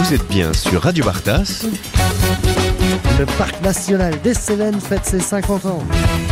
Vous êtes bien sur Radio Bartas. Le Parc National des Cévennes fête ses 50 ans.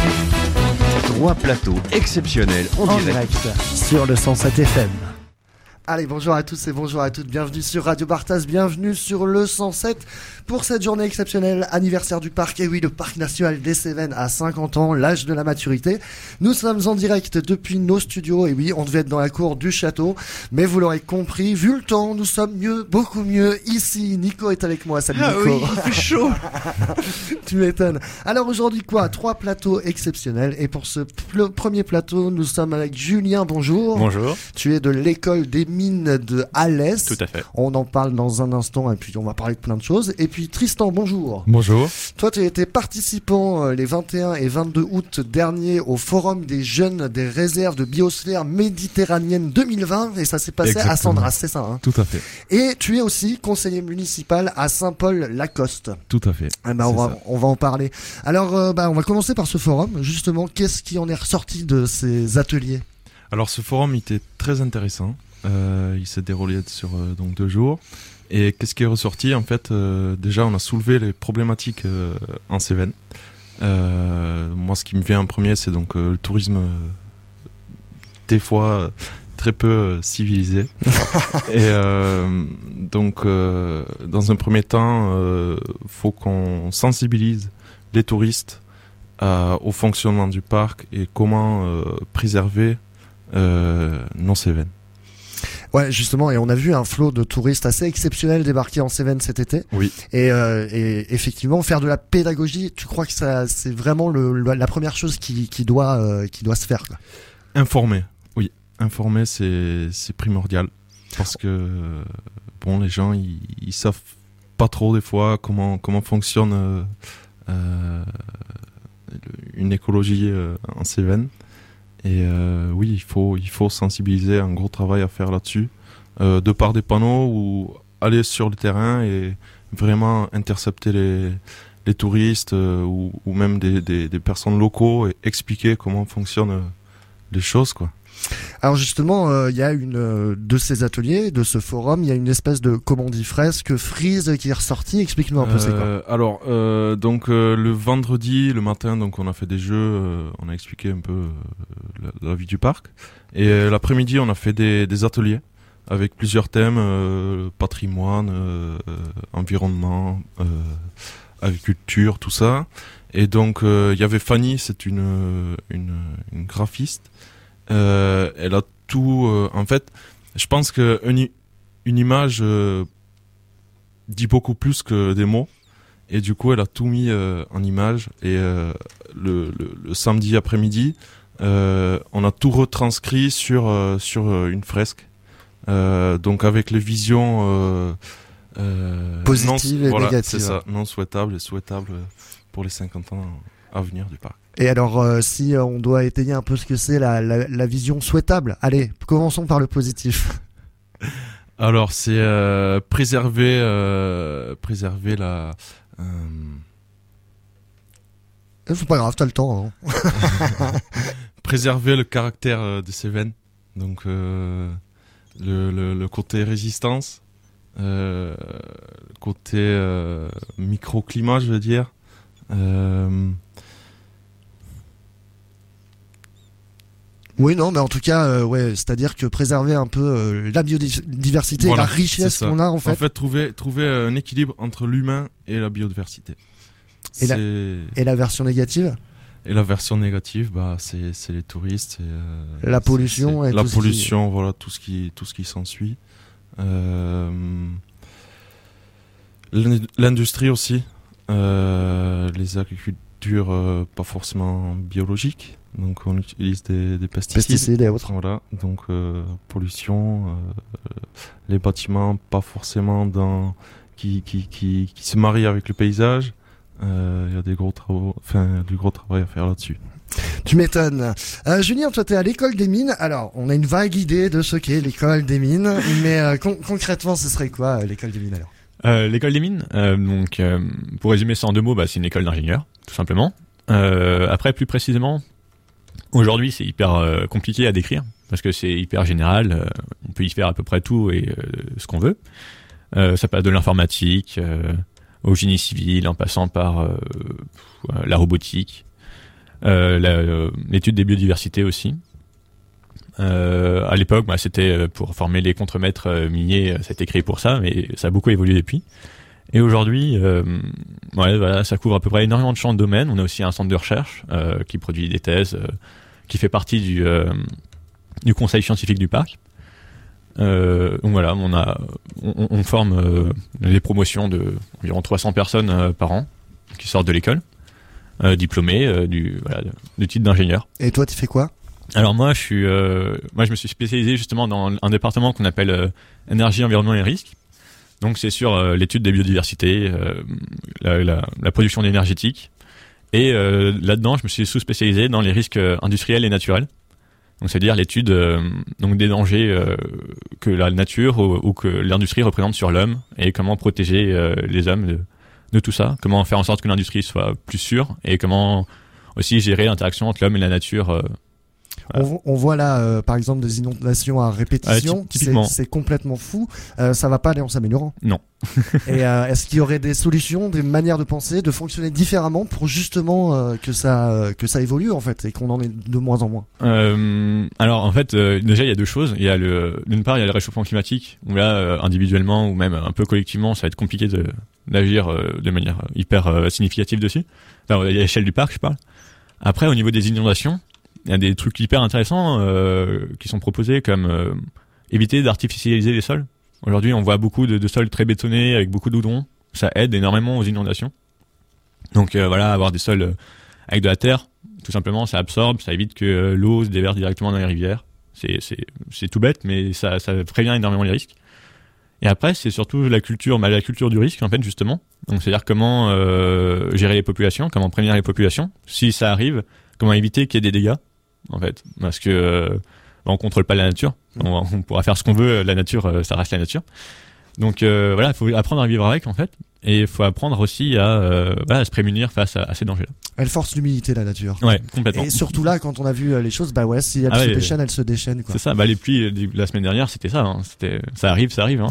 3 plateaux exceptionnels en direct sur le 107 FM. Allez, bonjour à tous et bonjour à toutes, bienvenue sur Radio Bartas, bienvenue sur le 107 pour cette journée exceptionnelle, anniversaire du parc. Et oui, le Parc National des Cévennes a 50 ans, l'âge de la maturité. Nous sommes en direct depuis nos studios, et oui, on devait être dans la cour du château, mais vous l'aurez compris, vu le temps, nous sommes mieux, beaucoup mieux ici. Nico est avec moi, salut Nico. Ah oui, il fait chaud. Tu m'étonnes. Alors aujourd'hui, 3 plateaux exceptionnels, et pour ce premier plateau, nous sommes avec Julien, bonjour. Bonjour. Tu es de l'école des mines de Alès. Tout à fait. On en parle dans un instant et puis on va parler de plein de choses. Et puis Tristan, bonjour. Bonjour. Toi, tu étais participant les 21 et 22 août dernier au Forum des jeunes des réserves de biosphère méditerranéenne 2020 et ça s'est passé Exactement. à Sandras, c'est ça hein. Tout à fait. Et tu es aussi conseiller municipal à Saint-Paul-Lacoste. Tout à fait. on va en parler. Alors, on va commencer par ce forum. Justement, qu'est-ce qui en est ressorti de ces ateliers ? Alors ce forum il était très intéressant. Il s'est déroulé sur donc 2 jours. Et qu'est-ce qui est ressorti en fait déjà on a soulevé les problématiques en Cévennes. Moi ce qui me vient en premier c'est donc le tourisme des fois très peu civilisé. Et donc dans un premier temps faut qu'on sensibilise les touristes au fonctionnement du parc et comment préserver nos Cévennes. Ouais, justement, et on a vu un flot de touristes assez exceptionnel débarquer en Cévennes cet été. Oui. Et effectivement, faire de la pédagogie, tu crois que ça, c'est vraiment la première chose qui doit se faire, quoi. Informer, oui. Informer, c'est primordial. Parce que, bon, les gens, ils savent pas trop, des fois, comment fonctionne une écologie en Cévennes. Et oui, il faut sensibiliser, un gros travail à faire là-dessus, de par des panneaux ou aller sur le terrain et vraiment intercepter les touristes ou même des personnes locaux et expliquer comment fonctionnent les choses, quoi. Alors justement, il y a de ces ateliers, de ce forum, il y a une espèce de, comment on dit, fresque, frise qui est ressortie. Explique-nous un peu c'est quoi. Alors, donc le vendredi, le matin, donc on a fait des jeux, on a expliqué un peu la vie du parc. Et l'après-midi, on a fait des ateliers avec plusieurs thèmes, patrimoine, environnement, agriculture, tout ça. Et donc il y avait Fanny, c'est une graphiste. Elle a tout. En fait, je pense que une image dit beaucoup plus que des mots, et du coup, elle a tout mis en image. Et le samedi après-midi, on a tout retranscrit sur une fresque, donc avec les visions positives et négatives. C'est ça, non souhaitables et souhaitables pour les 50 ans à venir du parc. Et alors, si on doit étayer un peu ce que c'est la vision souhaitable, allez, commençons par le positif. Alors, c'est préserver la... C'est pas grave, t'as le temps. Hein. Préserver le caractère de Cévennes. Donc, le côté résistance, le côté microclimat, je veux dire. Oui, non, mais en tout cas, ouais, c'est-à-dire que préserver un peu la biodiversité, voilà, et la richesse qu'on a en fait. En fait, trouver un équilibre entre l'humain et la biodiversité. Et la version négative ? Et la version négative, bah, c'est les touristes, la pollution et la tout pollution, voilà, tout ce qui s'ensuit. L'industrie aussi, les agricultures pas forcément biologiques. Donc on utilise des pesticides et autres. Voilà, donc pollution, les bâtiments pas forcément qui se marient avec le paysage. Il y a du gros travail à faire là-dessus. Tu m'étonnes. Julien, toi t'es à l'école des mines. Alors, on a une vague idée de ce qu'est l'école des mines, mais concrètement, ce serait quoi l'école des mines alors ? L'école des mines, donc pour résumer ça en 2 mots, c'est une école d'ingénieurs, tout simplement. Après, plus précisément, aujourd'hui, c'est hyper compliqué à décrire parce que c'est hyper général. On peut y faire à peu près tout et ce qu'on veut. Ça passe de l'informatique au génie civil, en passant par la robotique, l'étude des biodiversités aussi. À l'époque, c'était pour former les contremaîtres miniers, ça a été créé pour ça, mais ça a beaucoup évolué depuis. Et aujourd'hui, ça couvre à peu près énormément de champs de domaine. On a aussi un centre de recherche qui produit des thèses, qui fait partie du conseil scientifique du parc. Donc voilà, on forme les promotions de environ 300 personnes par an qui sortent de l'école, diplômées du titre d'ingénieur. Et toi, tu fais quoi? Alors moi, je me suis spécialisé justement dans un département qu'on appelle énergie, environnement et risques. Donc c'est sur l'étude des biodiversités, la production énergétique. Et là-dedans, je me suis sous-spécialisé dans les risques industriels et naturels. Donc c'est-à-dire l'étude donc des dangers que la nature ou que l'industrie représente sur l'homme et comment protéger les hommes de tout ça. Comment faire en sorte que l'industrie soit plus sûre et comment aussi gérer l'interaction entre l'homme et la nature. On voit là, par exemple, des inondations à répétition. Typiquement. C'est complètement fou. Ça va pas aller en s'améliorant. Non. Et est-ce qu'il y aurait des solutions, des manières de penser, de fonctionner différemment pour justement que ça évolue en fait et qu'on en ait de moins en moins? Alors en fait, déjà il y a deux choses. Il y a d'une part il y a le réchauffement climatique où là individuellement ou même un peu collectivement ça va être compliqué d'agir de manière hyper significative dessus. Enfin, à l'échelle du parc, je parle. Après au niveau des inondations, il y a des trucs hyper intéressants qui sont proposés comme éviter d'artificialiser les sols. Aujourd'hui, on voit beaucoup de sols très bétonnés avec beaucoup d'oudron. Ça aide énormément aux inondations. Donc avoir des sols avec de la terre, tout simplement, ça absorbe, ça évite que l'eau se déverse directement dans les rivières. C'est tout bête, mais ça prévient énormément les risques. Et après, c'est surtout la culture du risque, en fait, justement. Donc, c'est-à-dire comment gérer les populations, comment prévenir les populations. Si ça arrive, comment éviter qu'il y ait des dégâts, en fait. Parce que on contrôle pas la nature. On pourra faire ce qu'on veut, la nature, ça reste la nature. Donc il faut apprendre à vivre avec, en fait. Et il faut apprendre aussi à se prémunir face à ces dangers-là. Elle force l'humilité, la nature. Ouais, complètement. Et surtout là, quand on a vu les choses, si elle se déchaîne, elle se déchaîne, quoi. C'est ça, les pluies la semaine dernière, c'était ça. Hein. Ça arrive. Hein.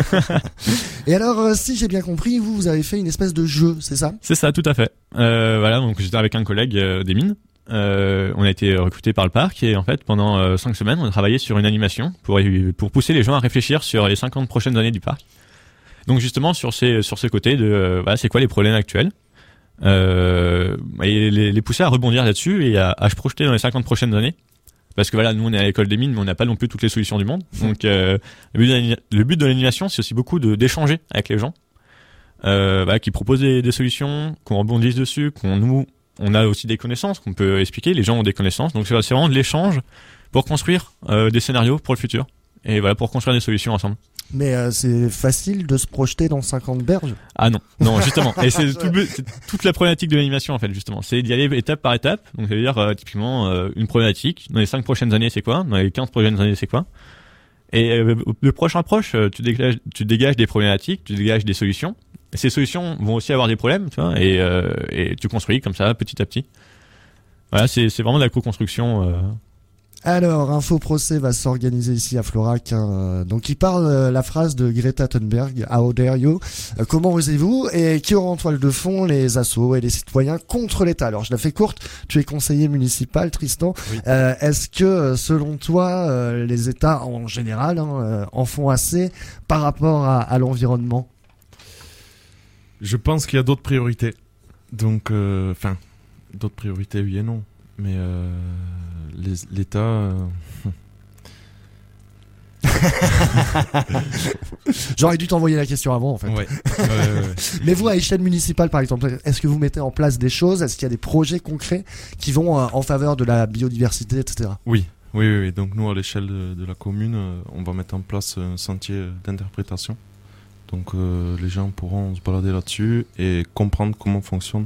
Et alors, si j'ai bien compris, vous avez fait une espèce de jeu, c'est ça? C'est ça, tout à fait. Donc j'étais avec un collègue des mines. On a été recruté par le parc et en fait pendant 5 semaines on a travaillé sur une animation pour pousser les gens à réfléchir sur les 50 prochaines années du parc. Donc justement sur ce côté de c'est quoi les problèmes actuels, et les pousser à rebondir là-dessus et à se projeter dans les 50 prochaines années. Parce que nous on est à l'école des mines mais on n'a pas non plus toutes les solutions du monde. Donc le but de l'animation c'est aussi beaucoup d'échanger avec les gens qui proposent des solutions, qu'on rebondisse dessus, on a aussi des connaissances qu'on peut expliquer, les gens ont des connaissances, donc c'est vraiment de l'échange pour construire des scénarios pour le futur et pour construire des solutions ensemble. Mais c'est facile de se projeter dans 50 berges? Ah non justement, et c'est toute la problématique de l'animation en fait justement, c'est d'y aller étape par étape. Donc ça veut dire typiquement une problématique, dans les 5 prochaines années c'est quoi, dans les 15 prochaines années c'est quoi, et de proche en proche tu dégages des problématiques, tu dégages des solutions. Ces solutions vont aussi avoir des problèmes, tu vois, et tu construis comme ça petit à petit. Voilà, c'est vraiment de la co-construction. Alors, un faux procès va s'organiser ici à Florac. Donc, il parle la phrase de Greta Thunberg, How dare you? Comment osez-vous? Et qui aura en toile de fond les assos et les citoyens contre l'État. Alors, je la fais courte. Tu es conseiller municipal, Tristan. Oui. Est-ce que, selon toi, les États en général en font assez par rapport à l'environnement? Je pense qu'il y a d'autres priorités. Donc, d'autres priorités, oui et non. Mais l'État... J'aurais dû t'envoyer la question avant, en fait. Ouais. Mais vous, à échelle municipale, par exemple, est-ce que vous mettez en place des choses? Est-ce qu'il y a des projets concrets qui vont en faveur de la biodiversité, etc.? Oui. Donc, nous, à l'échelle de la commune, on va mettre en place un sentier d'interprétation. Donc les gens pourront se balader là-dessus et comprendre comment fonctionne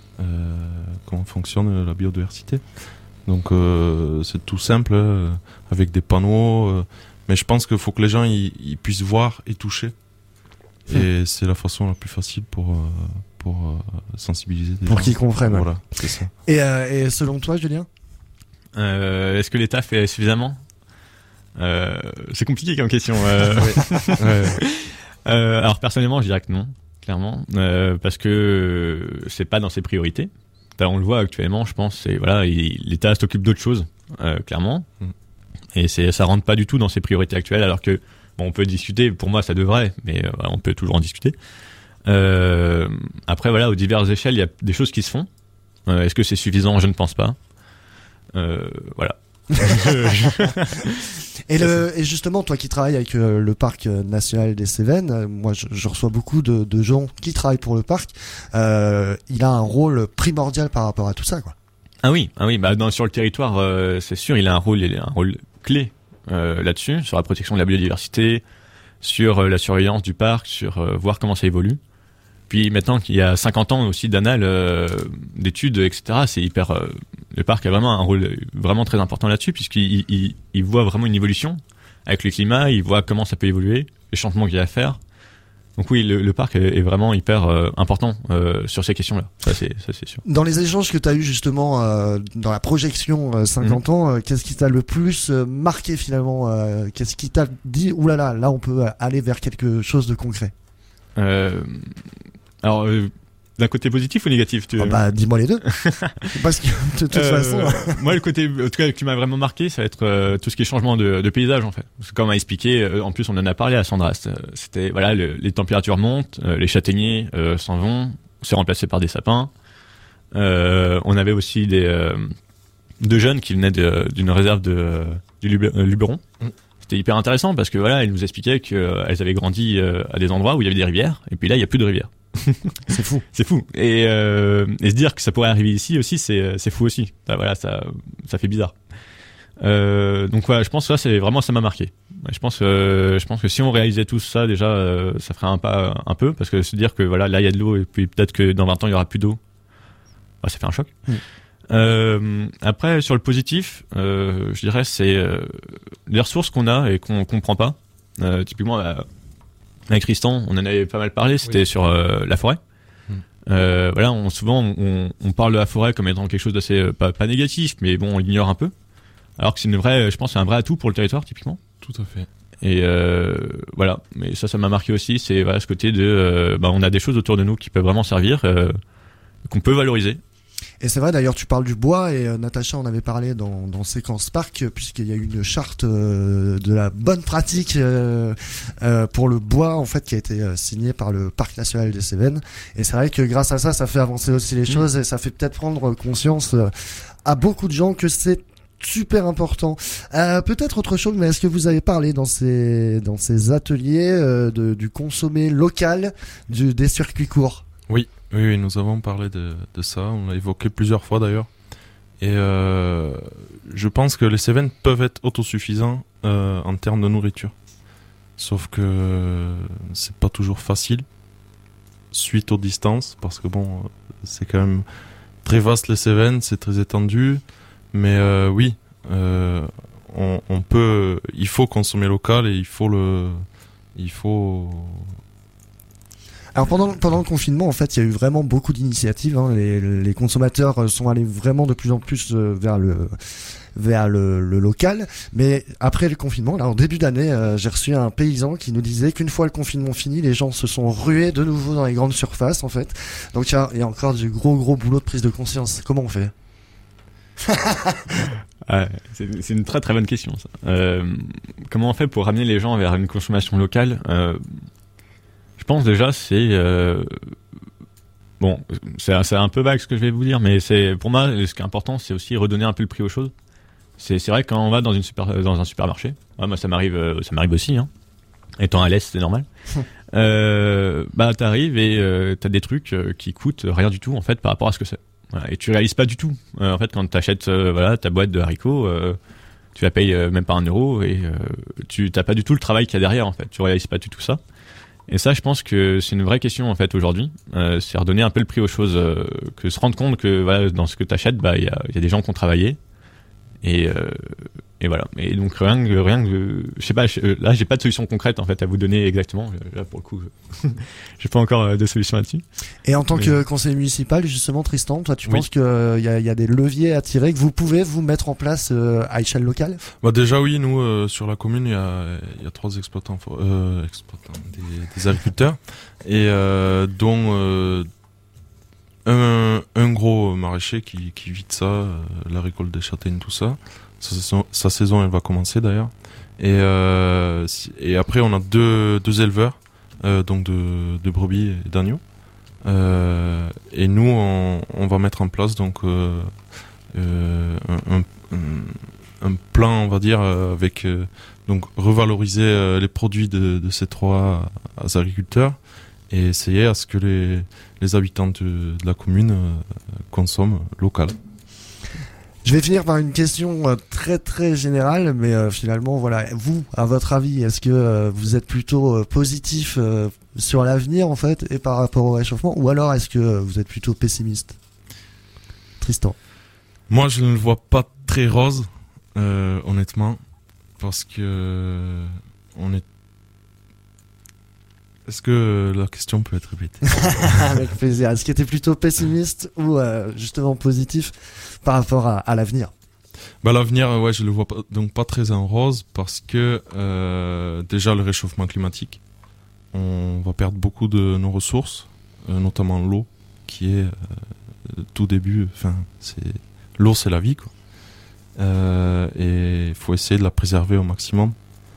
la biodiversité. Donc c'est tout simple, avec des panneaux, mais je pense qu'il faut que les gens ils puissent voir et toucher. Et c'est la façon la plus facile pour sensibiliser des gens. Pour qu'ils comprennent. Voilà, c'est ça. Et selon toi, Julien, est-ce que l'État fait suffisamment? C'est compliqué comme question. Alors personnellement, je dirais que non, clairement, parce que c'est pas dans ses priorités. On le voit actuellement, je pense, c'est voilà, l'État s'occupe d'autres choses, clairement, et ça rentre pas du tout dans ses priorités actuelles. Alors que bon, on peut discuter. Pour moi, ça devrait, mais on peut toujours en discuter. Après, voilà, aux diverses échelles, il y a des choses qui se font. Est-ce que c'est suffisant ? Je ne pense pas. Voilà. Et justement, toi qui travailles avec le parc national des Cévennes, moi je reçois beaucoup de gens qui travaillent pour le parc. Il a un rôle primordial par rapport à tout ça, quoi. Ah oui, bah sur le territoire, c'est sûr, il a un rôle clé là-dessus, sur la protection de la biodiversité, sur la surveillance du parc, sur voir comment ça évolue. Puis maintenant qu'il y a 50 ans aussi d'annales, d'études, etc., c'est hyper... le parc a vraiment un rôle vraiment très important là-dessus, puisqu'il voit vraiment une évolution avec le climat, il voit comment ça peut évoluer, les changements qu'il y a à faire. Donc oui, le parc est vraiment hyper important sur ces questions-là, ça c'est sûr. Dans les échanges que tu as eu justement dans la projection 50 ans, qu'est-ce qui t'a le plus marqué finalement qu'est-ce qui t'a dit, oulala, là on peut aller vers quelque chose de concret? Alors, d'un côté positif ou négatif, bah, dis-moi les deux. Parce que, de toute façon. Moi, le côté, en tout cas, qui m'a vraiment marqué, ça va être, tout ce qui est changement de paysage, en fait. Parce que comme on a expliqué, en plus, on en a parlé à Sandra, c'était, voilà, les températures montent, les châtaigniers, s'en vont, c'est remplacé par des sapins. On avait aussi deux jeunes qui venaient d'une réserve du Luberon. C'était hyper intéressant parce que voilà, ils nous expliquaient qu'elles avaient grandi à des endroits où il y avait des rivières, et puis là, il y a plus de rivières. C'est fou. C'est fou. Et se dire que ça pourrait arriver ici aussi, c'est fou aussi. Voilà, ça fait bizarre. Donc voilà, je pense que ça m'a marqué. Je pense que si on réalisait tout ça déjà, ça ferait un peu, parce que se dire que voilà, là il y a de l'eau et puis peut-être que dans 20 ans il y aura plus d'eau, bah, ça fait un choc. Après sur le positif, je dirais c'est les ressources qu'on a et qu'on comprend pas. Typiquement avec Tristan, on en avait pas mal parlé, c'était sur la forêt. Voilà, souvent on parle de la forêt comme étant quelque chose d'assez pas négatif, mais bon, on l'ignore un peu. Alors que je pense que c'est un vrai atout pour le territoire typiquement. Tout à fait. Et voilà, mais ça m'a marqué aussi, c'est voilà ce côté de on a des choses autour de nous qui peuvent vraiment servir, qu'on peut valoriser. Et c'est vrai, d'ailleurs, tu parles du bois, et Natacha en avait parlé dans Séquence Parc, puisqu'il y a eu une charte de la bonne pratique pour le bois, en fait, qui a été signée par le Parc National des Cévennes. Et c'est vrai que grâce à ça, ça fait avancer aussi les choses, et ça fait peut-être prendre conscience à beaucoup de gens que c'est super important. Peut-être autre chose, mais est-ce que vous avez parlé dans ces ateliers du consommé local, des circuits courts? Oui, nous avons parlé de ça, on l'a évoqué plusieurs fois d'ailleurs. Et je pense que les Cévennes peuvent être autosuffisants en termes de nourriture. Sauf que c'est pas toujours facile, suite aux distances, parce que bon, c'est quand même très vaste les Cévennes, c'est très étendu. Mais oui, il faut consommer local et il faut... Alors pendant le confinement, en fait, il y a eu vraiment beaucoup d'initiatives. Hein. Les consommateurs sont allés vraiment de plus en plus vers le local. Mais après le confinement, là, en début d'année, j'ai reçu un paysan qui nous disait qu'une fois le confinement fini, les gens se sont rués de nouveau dans les grandes surfaces, en fait. Donc il y a encore du gros boulot de prise de conscience. Comment on fait? C'est une très très bonne question, ça. Comment on fait pour ramener les gens vers une consommation locale? Je pense déjà c'est un peu vague ce que je vais vous dire, mais pour moi ce qui est important, c'est aussi redonner un peu le prix aux choses. C'est vrai que quand on va dans un supermarché, moi ça m'arrive aussi, hein. Étant à l'Est, c'est normal. T'arrives et t'as des trucs qui coûtent rien du tout en fait par rapport à ce que c'est. Voilà, et tu réalises pas du tout. En fait, quand t'achètes ta boîte de haricots, tu la payes même pas 1 euro et tu t'as pas du tout le travail qu'il y a derrière en fait. Tu réalises pas du tout ça. Et ça, je pense que c'est une vraie question en fait aujourd'hui. C'est redonner un peu le prix aux choses, que se rendre compte que voilà, dans ce que t'achètes, il y a des gens qui ont travaillé. Et voilà. Et donc rien que je sais pas, là j'ai pas de solution concrète en fait à vous donner exactement. Là pour le coup, j'ai pas encore de solution là-dessus. Et en tant que conseiller municipal, justement, Tristan, toi, tu penses qu'il y a des leviers à tirer que vous pouvez vous mettre en place à échelle locale? Déjà oui, nous sur la commune il y a 3 exploitants des agriculteurs, et dont un gros maraîcher qui vide ça, la récolte des châtaignes, tout ça. Sa saison elle va commencer d'ailleurs. Et après on a deux éleveurs, donc de brebis et d'agneaux. Et nous on va mettre en place donc un plan, on va dire, avec donc revaloriser les produits de ces trois agriculteurs et essayer à ce que les habitants de la commune consomment local. Je vais finir par une question très très générale, mais finalement, voilà, vous, à votre avis, est-ce que vous êtes plutôt positif sur l'avenir, en fait, et par rapport au réchauffement, ou alors est-ce que vous êtes plutôt pessimiste ? Tristan. Moi, je ne le vois pas très rose, honnêtement, parce que Est-ce que la question peut être répétée ? Avec plaisir. Est-ce que tu es plutôt pessimiste ou justement positif par rapport à l'avenir ? L'avenir, ouais, je le vois pas très en rose parce que déjà le réchauffement climatique, on va perdre beaucoup de nos ressources, notamment l'eau, qui est tout début. Enfin, l'eau, c'est la vie, quoi. Et il faut essayer de la préserver au maximum.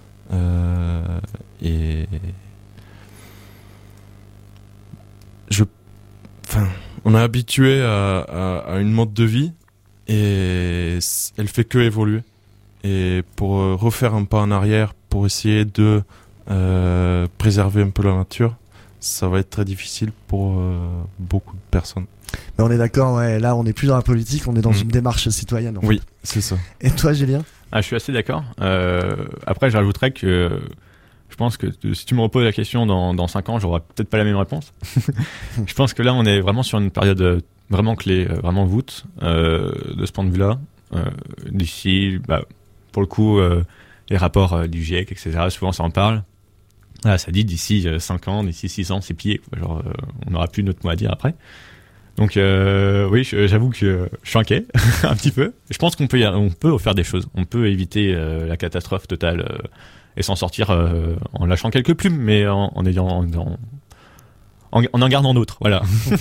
On est habitué à une mode de vie et elle fait que évoluer. Et pour refaire un pas en arrière, pour essayer de préserver un peu la nature, ça va être très difficile pour beaucoup de personnes. Mais on est d'accord, ouais, là on n'est plus dans la politique, on est dans une démarche citoyenne. Oui, c'est ça. Et toi, Julien ? Je suis assez d'accord. Après, je rajouterais que je pense que si tu me reposes la question dans 5 ans, j'aurai peut-être pas la même réponse. Je pense que là, on est vraiment sur une période vraiment clé, vraiment voûte de ce point de vue-là. D'ici, pour le coup, les rapports du GIEC, etc., souvent ça en parle. Là, ça dit d'ici 5 ans, d'ici 6 ans, c'est plié, quoi. Genre, on n'aura plus notre mot à dire après. Donc oui, j'avoue que je suis inquiet un petit peu. Je pense qu'on peut faire des choses. On peut éviter la catastrophe totale et s'en sortir en lâchant quelques plumes, mais en gardant d'autres. Voilà.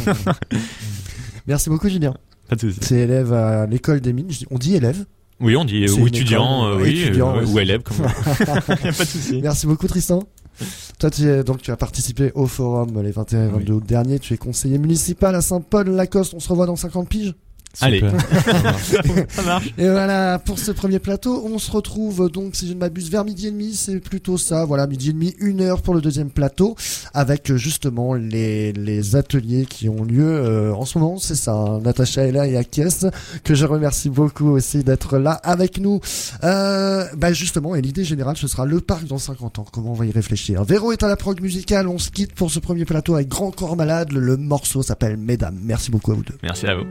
Merci beaucoup, Julien. Pas de souci. C'est élève à l'école des mines. On dit élève ? Oui, on dit ou étudiant, ou élève. Pas de souci. Merci beaucoup, Tristan. Toi, tu as participé au forum les 21 et 22 août dernier. Tu es conseiller municipal à Saint-Paul-Lacoste. On se revoit dans 50 piges. Allez, ça marche. Et voilà, pour ce premier plateau, on se retrouve donc, si je ne m'abuse, vers 12h30, c'est plutôt ça, voilà, 12h30, 1h pour le deuxième plateau, avec justement les ateliers qui ont lieu en ce moment, c'est ça, hein, Natacha est là et Akiès, que je remercie beaucoup aussi d'être là avec nous. Justement, et l'idée générale, ce sera le parc dans 50 ans, comment on va y réfléchir. Véro est à la prog musicale, on se quitte pour ce premier plateau avec Grand Corps Malade, le morceau s'appelle Mesdames. Merci beaucoup à vous deux. Merci à vous.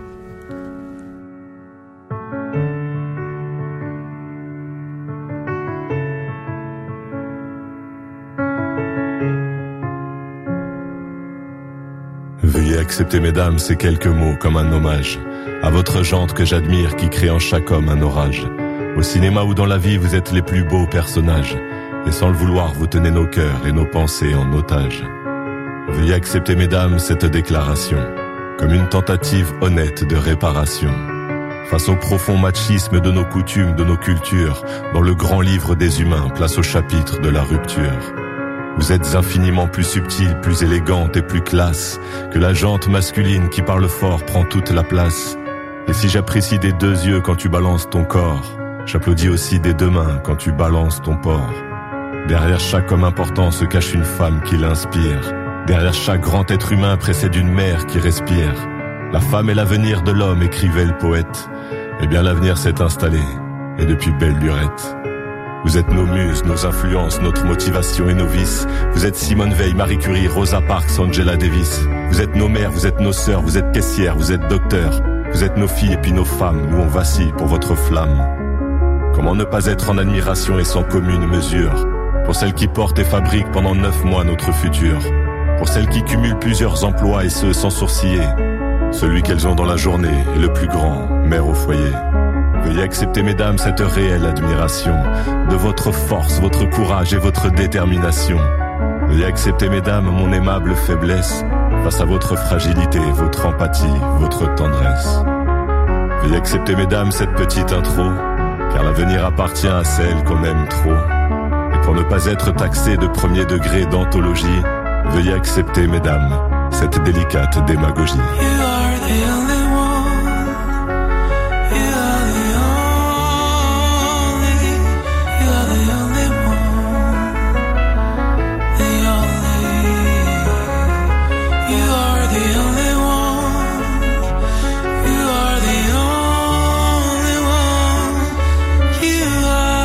Veuillez accepter, mesdames, ces quelques mots comme un hommage à votre jante que j'admire qui crée en chaque homme un orage. Au cinéma ou dans la vie, vous êtes les plus beaux personnages. Et sans le vouloir, vous tenez nos cœurs et nos pensées en otage. Veuillez accepter, mesdames, cette déclaration comme une tentative honnête de réparation. Face au profond machisme de nos coutumes, de nos cultures, dans le grand livre des humains, place au chapitre de la rupture. Vous êtes infiniment plus subtile, plus élégante et plus classe que la jante masculine qui parle fort prend toute la place. Et si j'apprécie des 2 yeux quand tu balances ton corps, j'applaudis aussi des 2 mains quand tu balances ton porc. Derrière chaque homme important se cache une femme qui l'inspire. Derrière chaque grand être humain précède une mère qui respire. La femme est l'avenir de l'homme, écrivait le poète. Eh bien l'avenir s'est installé, et depuis belle lurette. Vous êtes nos muses, nos influences, notre motivation et nos vices. Vous êtes Simone Veil, Marie Curie, Rosa Parks, Angela Davis. Vous êtes nos mères, vous êtes nos sœurs, vous êtes caissières, vous êtes docteurs. Vous êtes nos filles et puis nos femmes, nous on vacille pour votre flamme. Comment ne pas être en admiration et sans commune mesure pour celles qui portent et fabriquent pendant 9 mois notre futur. Pour celles qui cumulent plusieurs emplois et ce sans sourciller. Celui qu'elles ont dans la journée est le plus grand, mère au foyer. Veuillez accepter, mesdames, cette réelle admiration de votre force, votre courage et votre détermination. Veuillez accepter, mesdames, mon aimable faiblesse face à votre fragilité, votre empathie, votre tendresse. Veuillez accepter, mesdames, cette petite intro, car l'avenir appartient à celle qu'on aime trop. Et pour ne pas être taxé de premier degré d'anthologie, veuillez accepter, mesdames, cette délicate démagogie. You are the only one. You are the only. You are the only one. The only. You are the only one. You are the only one. You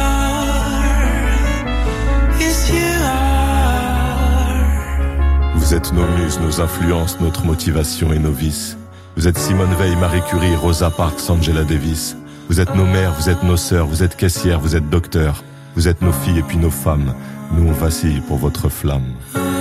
are. Yes, you are. Vous êtes nos muses, nos influences, notre motivation et nos vices. Vous êtes Simone Veil, Marie Curie, Rosa Parks, Angela Davis. Vous êtes nos mères, vous êtes nos sœurs, vous êtes caissières, vous êtes docteurs. Vous êtes nos filles et puis nos femmes. Nous on vacille pour votre flamme.